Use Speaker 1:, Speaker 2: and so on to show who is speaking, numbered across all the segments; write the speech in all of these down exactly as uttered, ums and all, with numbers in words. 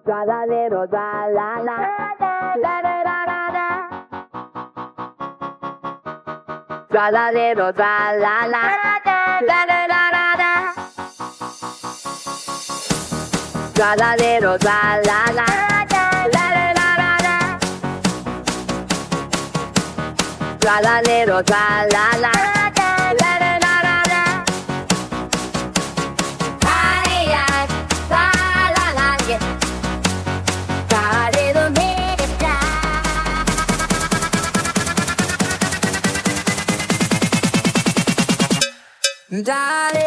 Speaker 1: tra la lero tra la la la la la la la tra la lero tra la la la la la la la tra la lero tra la la la la la la la tra la lero tra la la la la la la la 아리야 사랑하게 다리도 믿자 다리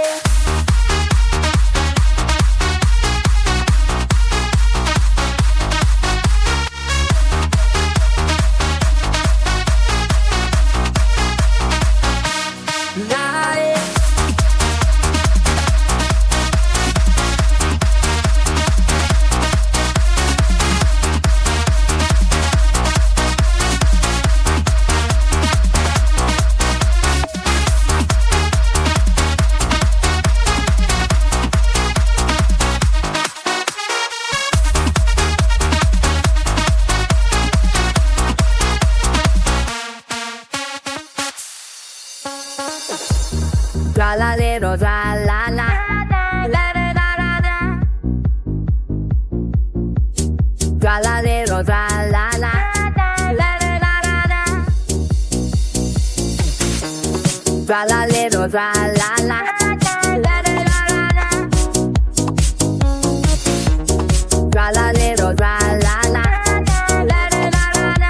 Speaker 1: tra la lero tra la la la la la la la tra la lero tra la la la la la la la tra la lero tra la la la la la la la tra la lero tra la la la la la la la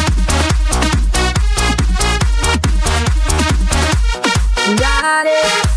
Speaker 1: Got it.